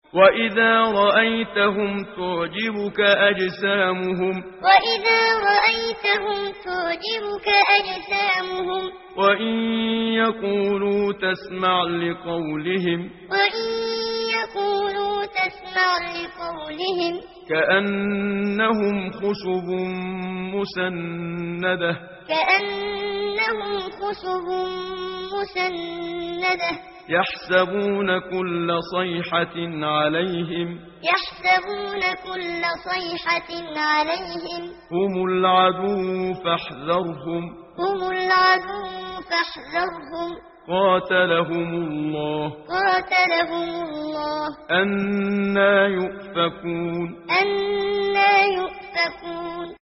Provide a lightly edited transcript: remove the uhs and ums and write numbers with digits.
وإذا رأيتهم تعجبك أجسامهم وإن يقولوا تسمع لقولهم كأنهم خشب مسندة يحسبون كل صيحة عليهم هم العدو فاحذرهم قاتلهم الله أنى يؤفكون